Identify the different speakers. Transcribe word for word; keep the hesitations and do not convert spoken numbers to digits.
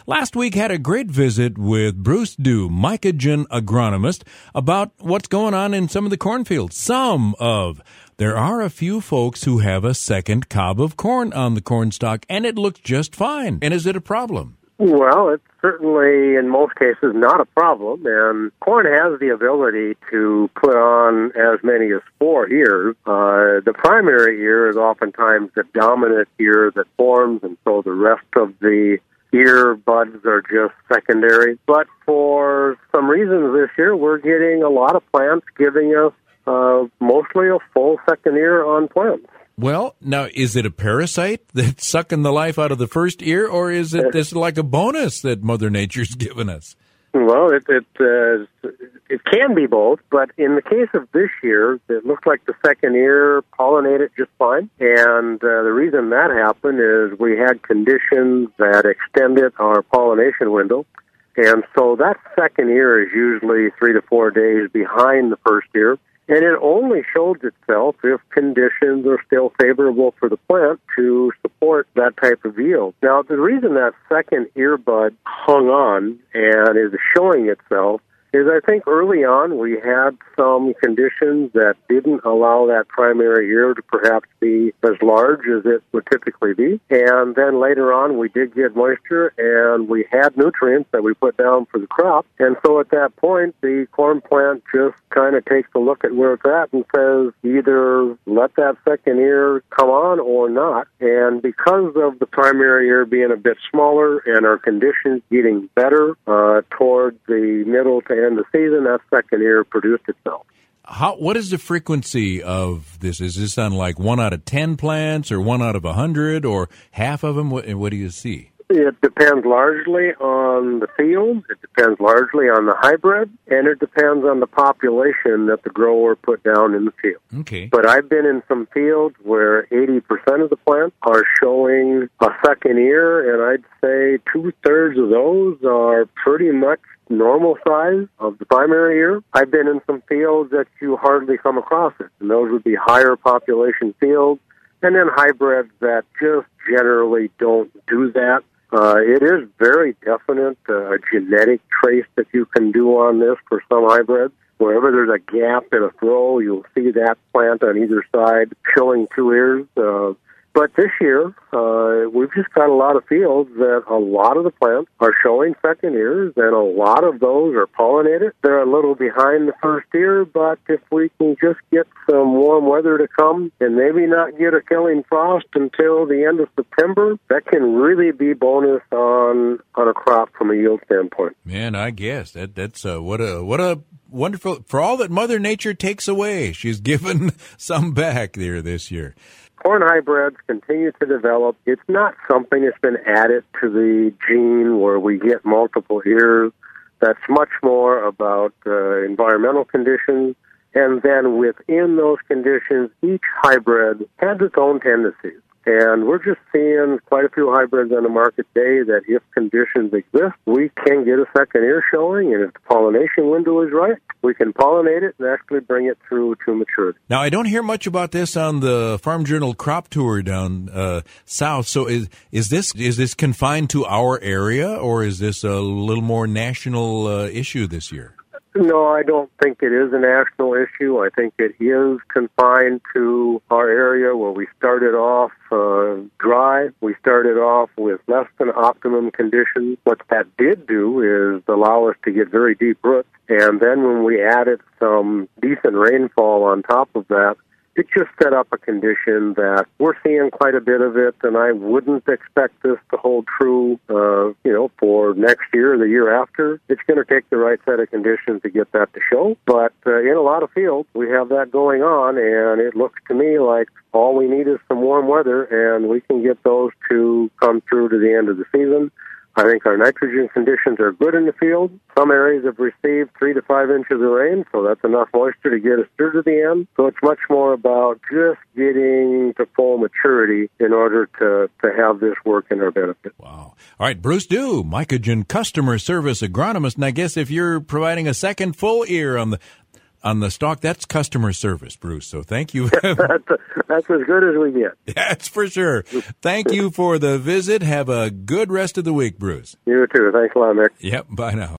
Speaker 1: Last week had a great visit with Bruce Dew, mycogen agronomist, about what's going on in some of the cornfields. Some of. There are a few folks who have a second cob of corn on the corn stalk, and it looks just fine. And is it a problem?
Speaker 2: Well, it's certainly, in most cases, not a problem, and corn has the ability to put on as many as four ears. Uh, the primary ear is oftentimes the dominant ear that forms, and so the rest of the ear buds are just secondary. But for some reasons this year, we're getting a lot of plants giving us uh, mostly a full second ear on plants.
Speaker 1: Well, now, is it a parasite that's sucking the life out of the first ear, or is it this like a bonus that Mother Nature's given us?
Speaker 2: Well, it it, uh, it can be both, but in the case of this year, it looks like the second ear pollinated just fine. And uh, the reason that happened is we had conditions that extended our pollination window. And so that second ear is usually three to four days behind the first ear. And it only shows itself if conditions are still favorable for the plant to support that type of yield. Now, the reason that second earbud hung on and is showing itself is I think early on we had some conditions that didn't allow that primary ear to perhaps be as large as it would typically be. And then later on we did get moisture and we had nutrients that we put down for the crop. And so at that point the corn plant just kind of takes a look at where it's at and says either let that second ear come on or not. And because of the primary ear being a bit smaller and our conditions getting better uh, toward the middle to end of the season, that second ear produced itself.
Speaker 1: How, what is the frequency of this? Is this on like one out of ten plants or one out of a hundred or half of them? What, what do you see?
Speaker 2: It depends largely on the field, it depends largely on the hybrid, and it depends on the population that the grower put down in the field.
Speaker 1: Okay.
Speaker 2: But I've been in some fields where eighty percent of the plants are showing a second ear, and I'd say two-thirds of those are pretty much normal size of the primary ear. I've been in some fields that you hardly come across it, and those would be higher population fields, and then hybrids that just generally don't do that. Uh, it is very definite, uh, a genetic trace that you can do on this for some hybrids. Wherever there's a gap in a throw, you'll see that plant on either side showing two ears. Uh, but this year, uh, we've just got a lot of fields that a lot of the plants are showing second ears, and a lot of those are pollinated. They're a little behind the first ear, but if we can just get some warm weather to come and maybe not get a killing frost until the end of September, that can really be bonus on on a crop from a yield standpoint.
Speaker 1: Man, I guess that that's uh, what a what a wonderful, for all that Mother Nature takes away, she's given some back there this year.
Speaker 2: Corn hybrids continue to develop. It's not something that's been added to the gene where we get multiple ears. That's much more about uh, environmental conditions. And then within those conditions, each hybrid has its own tendencies. And we're just seeing quite a few hybrids on the market today that if conditions exist, we can get a second ear showing, and if the pollination window is right, we can pollinate it and actually bring it through to maturity.
Speaker 1: Now, I don't hear much about this on the Farm Journal crop tour down uh, south. So is is this is this confined to our area, or is this a little more national uh, issue this year?
Speaker 2: No, I don't think it is a national issue. I think it is confined to our area where we started off uh, dry. We started off with less than optimum conditions. What that did do is allow us to get very deep roots. And then when we added some decent rainfall on top of that, it just set up a condition that we're seeing quite a bit of it, and I wouldn't expect this to hold true, uh, you know, for next year or the year after. It's going to take the right set of conditions to get that to show. But uh, in a lot of fields, we have that going on, and it looks to me like all we need is some warm weather, and we can get those to come through to the end of the season. I think our nitrogen conditions are good in the field. Some areas have received three to five inches of rain, so that's enough moisture to get us through to the end. So it's much more about just getting to full maturity in order to, to have this work in our benefit.
Speaker 1: Wow. All right, Bruce Dew, mycogen customer service agronomist. And I guess if you're providing a second full ear on the on the stalk. That's customer service, Bruce. So thank you.
Speaker 2: that's, that's as good as we get.
Speaker 1: That's for sure. Thank you for the visit. Have a good rest of the week, Bruce.
Speaker 2: You too. Thanks a lot, Nick.
Speaker 1: Yep. Bye now.